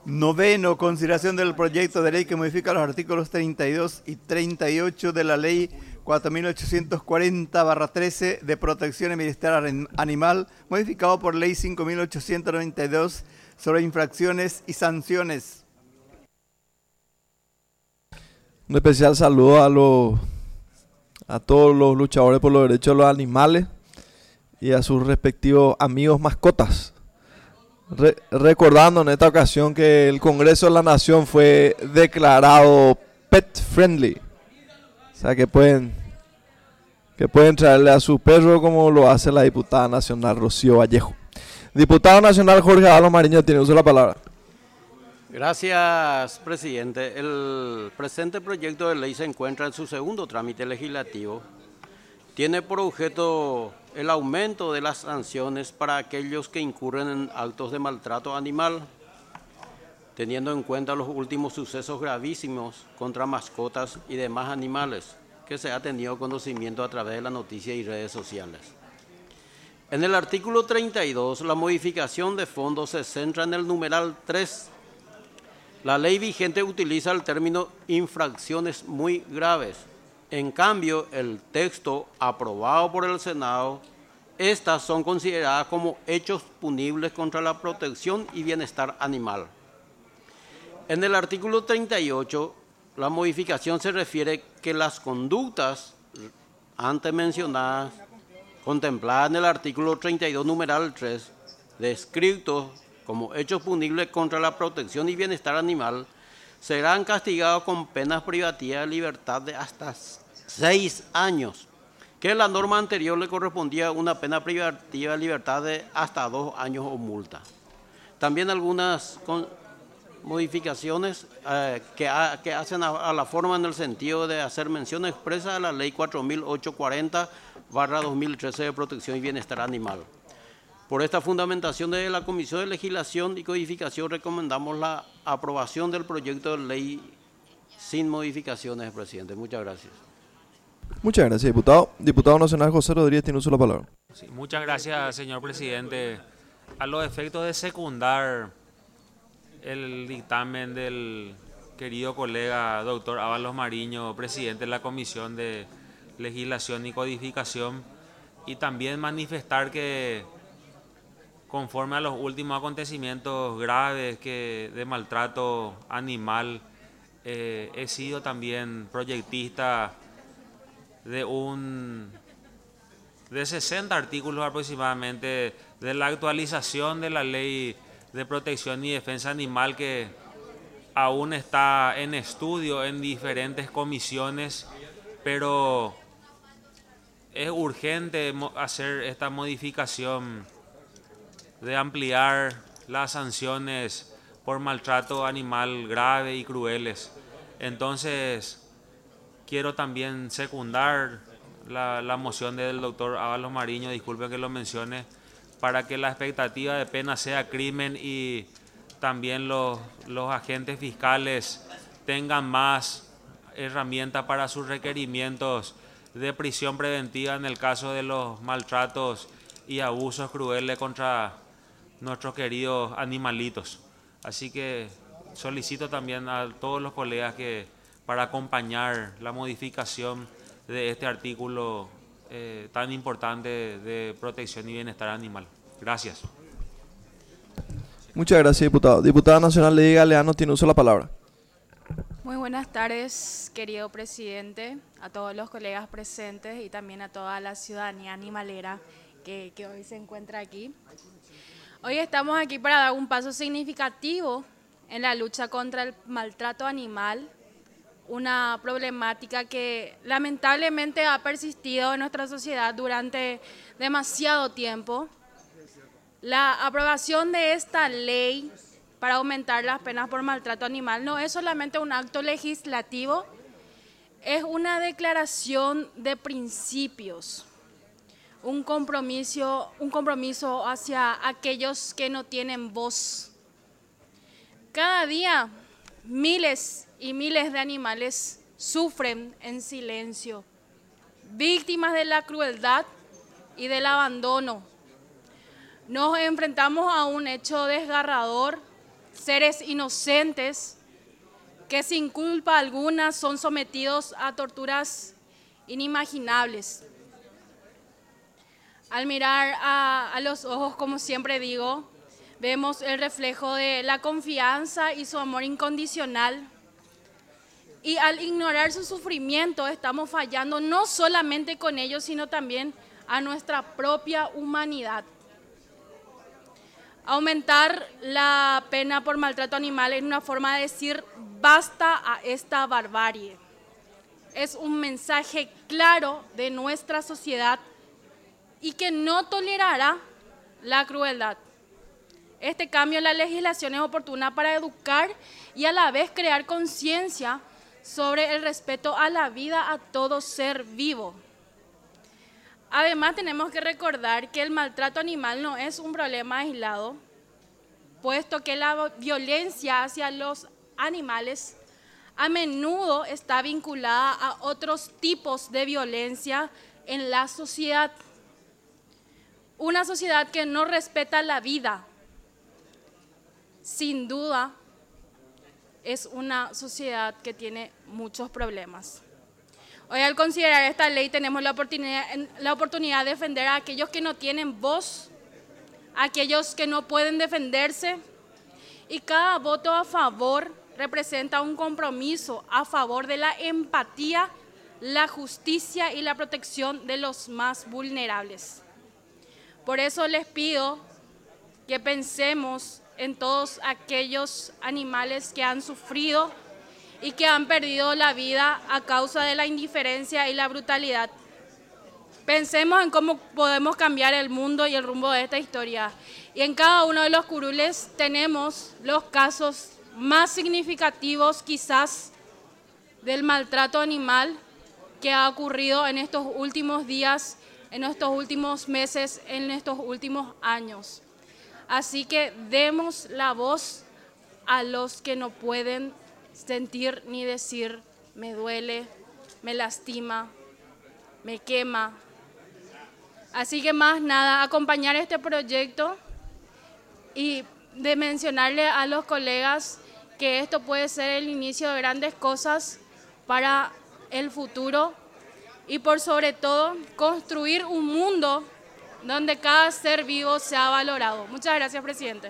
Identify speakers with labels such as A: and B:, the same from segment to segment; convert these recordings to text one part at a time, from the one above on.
A: Noveno, consideración del proyecto de ley que modifica los artículos 32 y 38 de la Ley 4840/13 de protección y bienestar animal, modificado por Ley 5892 sobre infracciones y sanciones.
B: Un especial saludo a todos los luchadores por los derechos de los animales y a sus respectivos amigos mascotas. Recordando en esta ocasión que el Congreso de la Nación fue declarado pet friendly. O sea que pueden traerle a su perro como lo hace la diputada nacional Rocío Vallejo. Diputado nacional Jorge Ábalos Mariño tiene uso de la palabra.
C: Gracias, presidente. El presente proyecto de ley se encuentra en su segundo trámite legislativo. Tiene por objeto el aumento de las sanciones para aquellos que incurren en actos de maltrato animal, teniendo en cuenta los últimos sucesos gravísimos contra mascotas y demás animales que se ha tenido conocimiento a través de la noticia y redes sociales. En el artículo 32, la modificación de fondo se centra en el numeral 3. La ley vigente utiliza el término infracciones muy graves. En cambio, el texto aprobado por el Senado, estas son consideradas como hechos punibles contra la protección y bienestar animal. En el artículo 38, la modificación se refiere que las conductas antes mencionadas, contempladas en el artículo 32, numeral 3, descritos como hechos punibles contra la protección y bienestar animal, serán castigados con penas privativas de libertad de hasta 6 años, que en la norma anterior le correspondía una pena privativa de libertad de hasta 2 años o multa. También algunas modificaciones que hacen a la forma en el sentido de hacer mención expresa a la Ley 4840/2013 de protección y bienestar animal. Por esta fundamentación de la Comisión de Legislación y Codificación recomendamos la aprobación del proyecto de ley sin modificaciones, presidente. Muchas gracias.
B: Muchas gracias, diputado. Diputado nacional José Rodríguez tiene uso de la palabra.
D: Sí, muchas gracias, señor presidente. A los efectos de secundar el dictamen del querido colega doctor Ábalos Mariño, presidente de la Comisión de Legislación y Codificación, y también manifestar que conforme a los últimos acontecimientos graves de maltrato animal, he sido también proyectista de 60 artículos aproximadamente de la actualización de la Ley de Protección y Defensa Animal, que aún está en estudio en diferentes comisiones, pero es urgente hacer esta modificación de ampliar las sanciones por maltrato animal grave y crueles. Entonces, quiero también secundar la moción del doctor Ábalos Mariño, disculpen que lo mencione, para que la expectativa de pena sea crimen y también los agentes fiscales tengan más herramientas para sus requerimientos de prisión preventiva en el caso de los maltratos y abusos crueles contra nuestros queridos animalitos. Así que solicito también a todos los colegas que para acompañar la modificación de este artículo tan importante de protección y bienestar animal. Gracias.
B: Muchas gracias, diputado. Diputada nacional Lady Galeano tiene uso de la palabra.
E: Muy buenas tardes, querido presidente, a todos los colegas presentes y también a toda la ciudadanía animalera que hoy se encuentra aquí. Hoy estamos aquí para dar un paso significativo en la lucha contra el maltrato animal, una problemática que lamentablemente ha persistido en nuestra sociedad durante demasiado tiempo. La aprobación de esta ley para aumentar las penas por maltrato animal no es solamente un acto legislativo, es una declaración de principios, un compromiso hacia aquellos que no tienen voz. Cada día miles y miles de animales sufren en silencio, víctimas de la crueldad y del abandono. Nos enfrentamos a un hecho desgarrador seres inocentes que sin culpa alguna son sometidos a torturas inimaginables. Al mirar a los ojos, como siempre digo, vemos el reflejo de la confianza y su amor incondicional. Y al ignorar su sufrimiento, estamos fallando no solamente con ellos, sino también a nuestra propia humanidad. Aumentar la pena por maltrato animal es una forma de decir basta a esta barbarie. Es un mensaje claro de nuestra sociedad y que no tolerará la crueldad. Este cambio en la legislación es oportuna para educar y a la vez crear conciencia sobre el respeto a la vida a todo ser vivo. Además, tenemos que recordar que el maltrato animal no es un problema aislado, puesto que la violencia hacia los animales a menudo está vinculada a otros tipos de violencia en la sociedad. Una sociedad que no respeta la vida, sin duda, es una sociedad que tiene muchos problemas. Hoy, al considerar esta ley, tenemos la oportunidad de defender a aquellos que no tienen voz, a aquellos que no pueden defenderse, y cada voto a favor representa un compromiso a favor de la empatía, la justicia y la protección de los más vulnerables. Por eso les pido que pensemos en todos aquellos animales que han sufrido y que han perdido la vida a causa de la indiferencia y la brutalidad. Pensemos en cómo podemos cambiar el mundo y el rumbo de esta historia. Y en cada uno de los curules tenemos los casos más significativos quizás del maltrato animal que ha ocurrido en estos últimos días, en estos últimos meses, en estos últimos años. Así que demos la voz a los que no pueden sentir ni decir me duele, me lastima, me quema. Así que más nada, acompañar este proyecto y de mencionarle a los colegas que esto puede ser el inicio de grandes cosas para el futuro y por sobre todo construir un mundo donde cada ser vivo sea valorado. Muchas gracias, presidente.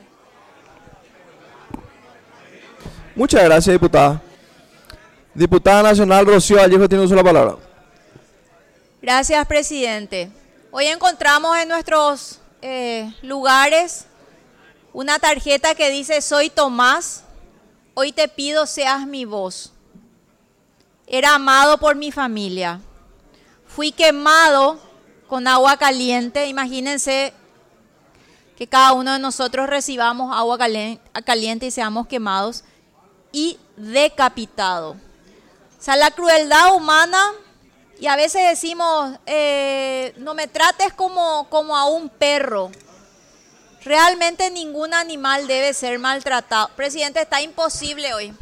B: Muchas gracias, diputada. Diputada nacional Rocío Vallejo tiene uso de la palabra.
F: Gracias, presidente. Hoy encontramos en nuestros lugares una tarjeta que dice: soy Tomás, hoy te pido seas mi voz. Era amado por mi familia. Fui quemado con agua caliente. Imagínense que cada uno de nosotros recibamos agua caliente y seamos quemados. Y decapitado. O sea, la crueldad humana, y a veces decimos, no me trates como a un perro. Realmente ningún animal debe ser maltratado. Presidente, está imposible hoy.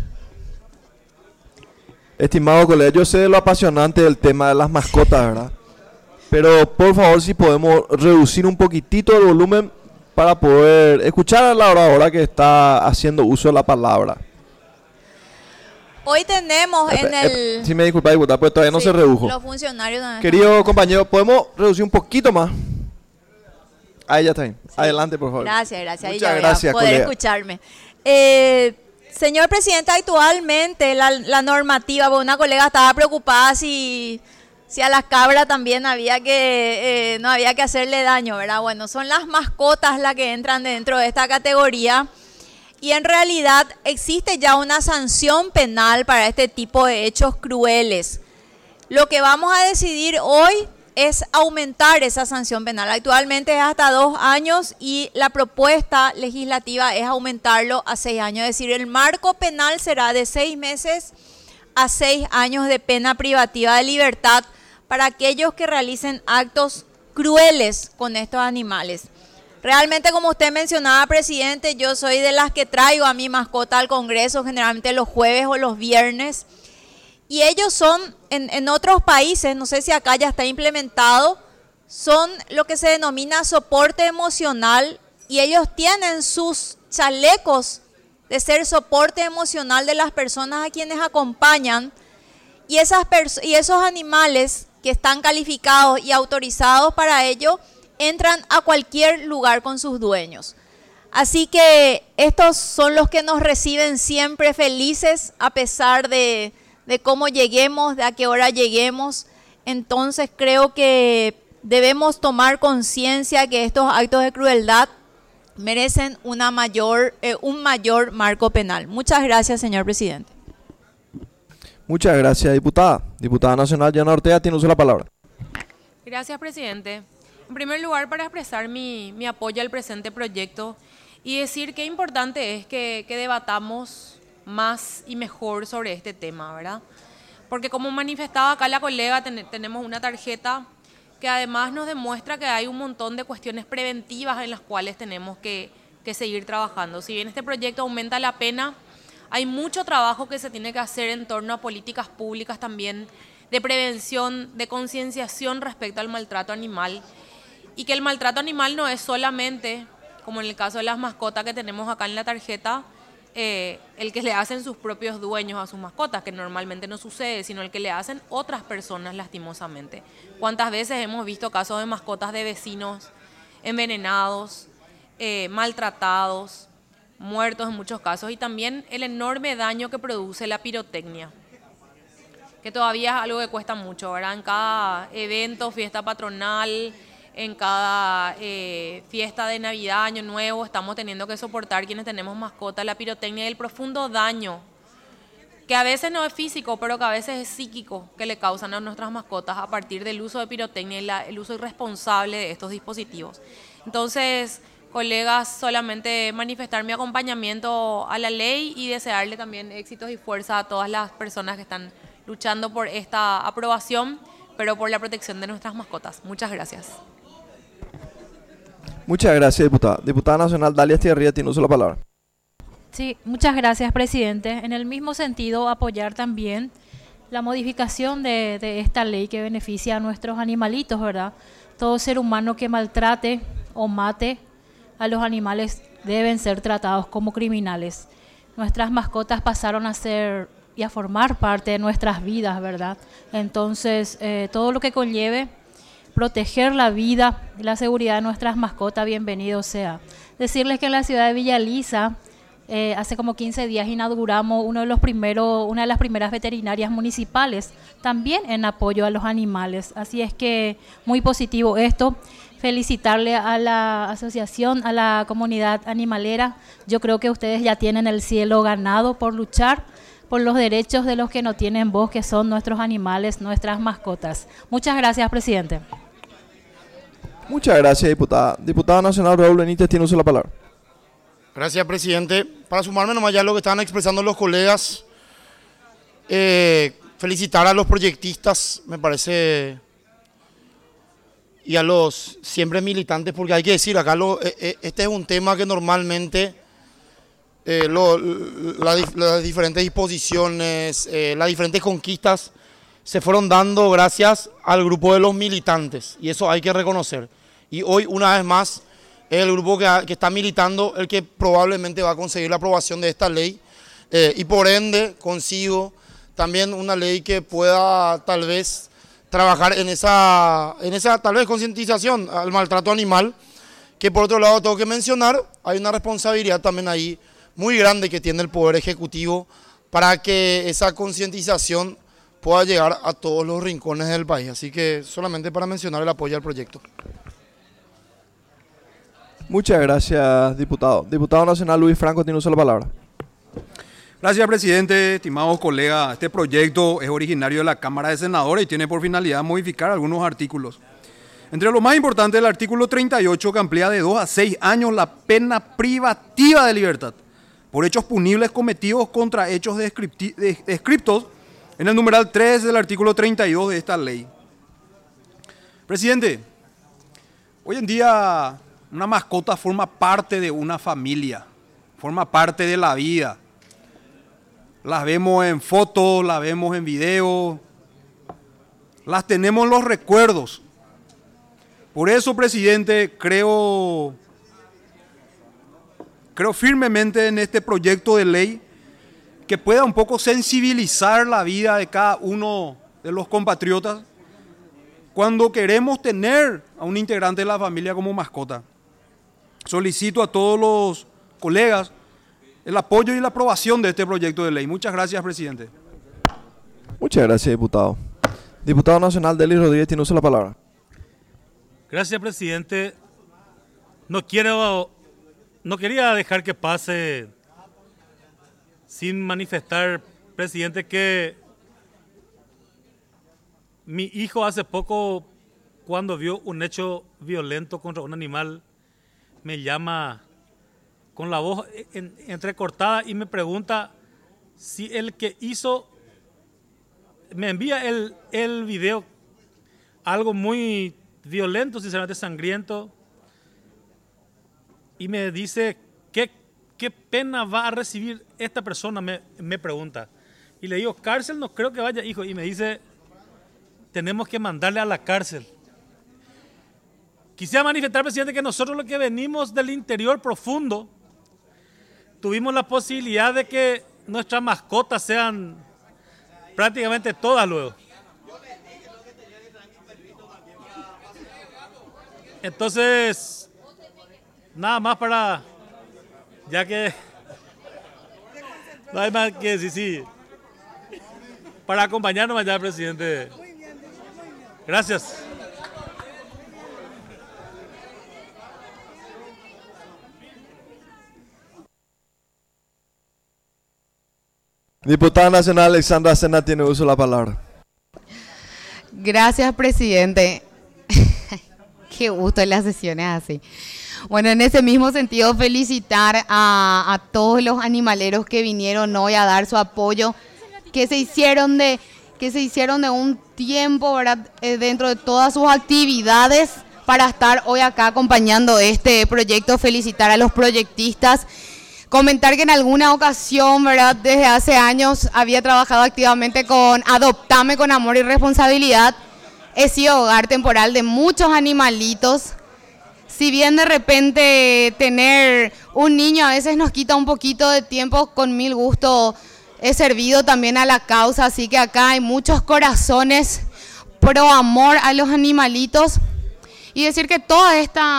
B: Estimado colega, yo sé lo apasionante del tema de las mascotas, ¿verdad? Pero por favor, si podemos reducir un poquitito el volumen para poder escuchar a la oradora que está haciendo uso de la palabra.
F: Hoy tenemos en el...
B: Si me disculpa, diputada, pues todavía no se redujo.
F: Los funcionarios...
B: Querido compañero, ¿podemos reducir un poquito más? Ahí ya está bien. Adelante, por favor.
F: Gracias. Ahí
B: Muchas
F: ya
B: gracias,
F: voy a poder
B: colega.
F: escucharme. Señor presidente, actualmente la normativa, bueno, una colega estaba preocupada si a las cabras también había que no había que hacerle daño, ¿verdad? Bueno, son las mascotas las que entran dentro de esta categoría. Y en realidad existe ya una sanción penal para este tipo de hechos crueles. Lo que vamos a decidir hoy es aumentar esa sanción penal. Actualmente es hasta 2 años y la propuesta legislativa es aumentarlo a 6 años. Es decir, el marco penal será de 6 meses a 6 años de pena privativa de libertad para aquellos que realicen actos crueles con estos animales. Realmente, como usted mencionaba, presidente, yo soy de las que traigo a mi mascota al Congreso, generalmente los jueves o los viernes. Y ellos son, en otros países, no sé si acá ya está implementado, son lo que se denomina soporte emocional y ellos tienen sus chalecos de ser soporte emocional de las personas a quienes acompañan, y esos animales que están calificados y autorizados para ello entran a cualquier lugar con sus dueños. Así que estos son los que nos reciben siempre felices a pesar de cómo lleguemos, de a qué hora lleguemos. Entonces creo que debemos tomar conciencia que estos actos de crueldad merecen un mayor marco penal. Muchas gracias, señor presidente.
B: Muchas gracias, diputada. Diputada nacional Yana Ortega tiene uso de la palabra.
G: Gracias, presidente. En primer lugar, para expresar mi apoyo al presente proyecto y decir qué importante es que debatamos más y mejor sobre este tema, ¿verdad? Porque como manifestaba acá la colega, tenemos una tarjeta que además nos demuestra que hay un montón de cuestiones preventivas en las cuales tenemos que seguir trabajando. Si bien este proyecto aumenta la pena, hay mucho trabajo que se tiene que hacer en torno a políticas públicas también de prevención, de concienciación respecto al maltrato animal. Y que el maltrato animal no es solamente, como en el caso de las mascotas que tenemos acá en la tarjeta, el que le hacen sus propios dueños a sus mascotas, que normalmente no sucede, sino el que le hacen otras personas lastimosamente. ¿Cuántas veces hemos visto casos de mascotas de vecinos envenenados, maltratados, muertos en muchos casos? Y también el enorme daño que produce la pirotecnia, que todavía es algo que cuesta mucho, ¿verdad? En cada evento, fiesta patronal, en cada fiesta de Navidad, Año Nuevo, estamos teniendo que soportar quienes tenemos mascotas la pirotecnia y el profundo daño, que a veces no es físico, pero que a veces es psíquico, que le causan a nuestras mascotas a partir del uso de pirotecnia y el uso irresponsable de estos dispositivos. Entonces, colegas, solamente manifestar mi acompañamiento a la ley y desearle también éxitos y fuerza a todas las personas que están luchando por esta aprobación, pero por la protección de nuestras mascotas. Muchas gracias.
B: Muchas gracias, diputada. Diputada nacional Dalia Estigarribia tiene uso de la palabra.
H: Sí, muchas gracias, presidente. En el mismo sentido, apoyar también la modificación de esta ley que beneficia a nuestros animalitos, ¿verdad? Todo ser humano que maltrate o mate a los animales deben ser tratados como criminales. Nuestras mascotas pasaron a ser y a formar parte de nuestras vidas, ¿verdad? Entonces, todo lo que conlleve proteger la vida y la seguridad de nuestras mascotas, bienvenido sea. Decirles que en la ciudad de Villa Elisa, hace como 15 días inauguramos una de las primeras veterinarias municipales, también en apoyo a los animales. Así es que muy positivo esto. Felicitarle a la asociación, a la comunidad animalera. Yo creo que ustedes ya tienen el cielo ganado por luchar por los derechos de los que no tienen voz, que son nuestros animales, nuestras mascotas. Muchas gracias, presidente.
B: Muchas gracias, diputada. Diputada nacional Raúl Benítez tiene uso de la palabra.
I: Gracias, presidente. Para sumarme nomás ya a lo que estaban expresando los colegas, felicitar a los proyectistas, me parece, y a los siempre militantes, porque hay que decir, acá este es un tema que normalmente las diferentes disposiciones, las diferentes conquistas se fueron dando gracias al grupo de los militantes, y eso hay que reconocer. Y hoy, una vez más, es el grupo que está militando el que probablemente va a conseguir la aprobación de esta ley, y por ende consigo también una ley que pueda tal vez trabajar en esa tal vez concientización al maltrato animal, que por otro lado tengo que mencionar, hay una responsabilidad también ahí muy grande que tiene el Poder Ejecutivo para que esa concientización pueda llegar a todos los rincones del país. Así que solamente para mencionar el apoyo al proyecto.
B: Muchas gracias, diputado. Diputado nacional Luis Franco tiene uso de la palabra.
J: Gracias, presidente. Estimados colegas, este proyecto es originario de la Cámara de Senadores y tiene por finalidad modificar algunos artículos. Entre lo más importante, el artículo 38, que amplía de 2 a 6 años la pena privativa de libertad por hechos punibles cometidos contra hechos descriptos en el numeral 3 del artículo 32 de esta ley. Presidente, hoy en día una mascota forma parte de una familia, forma parte de la vida. Las vemos en fotos, las vemos en videos, las tenemos en los recuerdos. Por eso, presidente, creo creo firmemente en este proyecto de ley que pueda un poco sensibilizar la vida de cada uno de los compatriotas cuando queremos tener a un integrante de la familia como mascota. Solicito a todos los colegas el apoyo y la aprobación de este proyecto de ley. Muchas gracias, presidente.
B: Muchas gracias, diputado. Diputado nacional Delis Rodríguez tiene uso de la palabra.
K: Gracias, presidente. No quería dejar que pase sin manifestar, presidente, que mi hijo hace poco, cuando vio un hecho violento contra un animal, me llama con la voz entrecortada y me pregunta si el que hizo, me envía el video, algo muy violento, sinceramente sangriento, y me dice, ¿qué pena va a recibir esta persona? Me pregunta. Y le digo, cárcel no creo que vaya, hijo. Y me dice, tenemos que mandarle a la cárcel. Quisiera manifestar, presidente, que nosotros los que venimos del interior profundo, tuvimos la posibilidad de que nuestras mascotas sean prácticamente todas luego. Entonces, nada más para, ya que no hay más que decir, sí, para acompañarnos allá, presidente. Gracias.
B: Diputada nacional Alexandra Sena tiene uso de la palabra.
L: Gracias, presidente. Qué gusto en las sesiones así. Bueno, en ese mismo sentido, felicitar a todos los animaleros que vinieron hoy a dar su apoyo, que se hicieron de un tiempo, ¿verdad?, dentro de todas sus actividades para estar hoy acá acompañando este proyecto. Felicitar a los proyectistas. Comentar que en alguna ocasión, ¿verdad?, desde hace años había trabajado activamente con Adoptame con Amor y Responsabilidad. He sido hogar temporal de muchos animalitos. Si bien de repente tener un niño a veces nos quita un poquito de tiempo, con mil gusto he servido también a la causa. Así que acá hay muchos corazones pro amor a los animalitos. Y decir que todos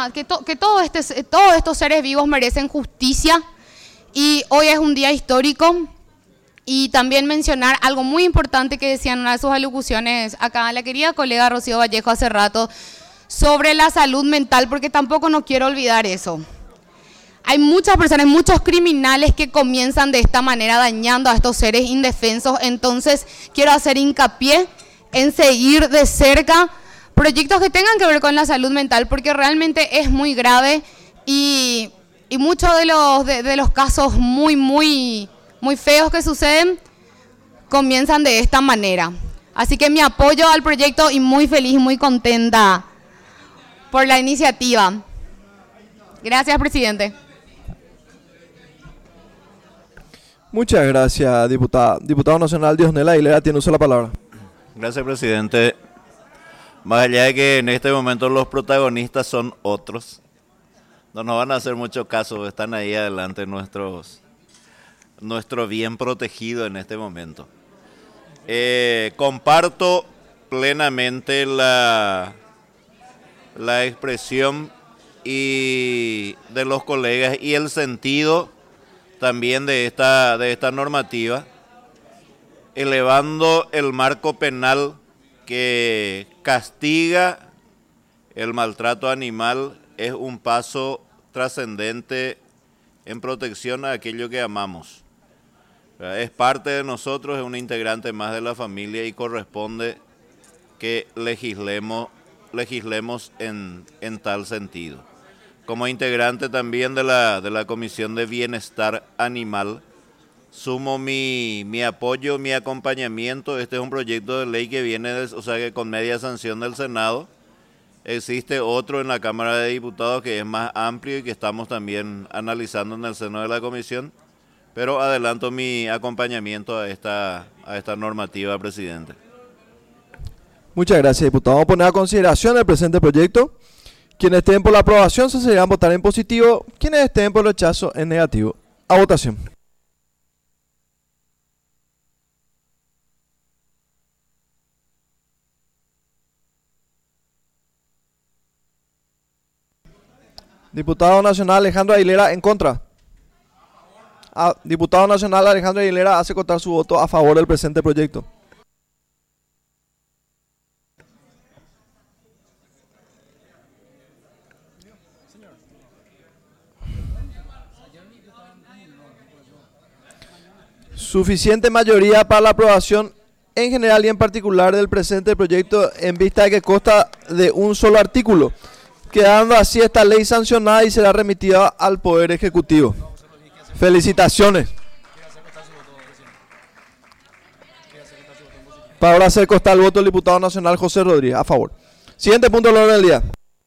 L: estos seres vivos merecen justicia. Y hoy es un día histórico. Y también mencionar algo muy importante que decía en una de sus alocuciones acá la querida colega Rocío Vallejo hace rato, sobre la salud mental, porque tampoco no quiero olvidar eso. Hay muchas personas, muchos criminales que comienzan de esta manera dañando a estos seres indefensos. Entonces quiero hacer hincapié en seguir de cerca proyectos que tengan que ver con la salud mental, porque realmente es muy grave y muchos de los casos muy feos que suceden comienzan de esta manera. Así que mi apoyo al proyecto y muy feliz, muy contenta por la iniciativa. Gracias, presidente.
B: Muchas gracias, diputada. Diputado nacional Diosnel Aguilera tiene uso de la palabra.
M: Gracias, presidente. Más allá de que en este momento los protagonistas son otros, no nos van a hacer mucho caso, están ahí adelante nuestro bien protegido en este momento. Comparto plenamente la expresión y de los colegas y el sentido también de esta normativa, elevando el marco penal que castiga el maltrato animal. Es un paso trascendente en protección a aquello que amamos. Es parte de nosotros, es un integrante más de la familia y corresponde que legislemos en tal sentido. Como integrante también de la Comisión de Bienestar Animal, sumo mi apoyo, mi acompañamiento. Este es un proyecto de ley que viene, que con media sanción del Senado. Existe otro en la Cámara de Diputados que es más amplio y que estamos también analizando en el seno de la comisión. Pero adelanto mi acompañamiento a esta normativa, presidente.
B: Muchas gracias, diputado. Vamos a poner a consideración el presente proyecto. Quienes estén por la aprobación se seguirán votar en positivo, quienes estén por el rechazo en negativo. A votación. Diputado Nacional Alejandro Aguilera en contra. Diputado Nacional Alejandro Aguilera hace contar su voto a favor del presente proyecto. Suficiente mayoría para la aprobación en general y en particular del presente proyecto en vista de que consta de un solo artículo, quedando así esta ley sancionada y será remitida al Poder Ejecutivo. Felicitaciones. Para ahora hacer constar el voto del diputado nacional José Rodríguez. A favor. Siguiente punto del orden del día.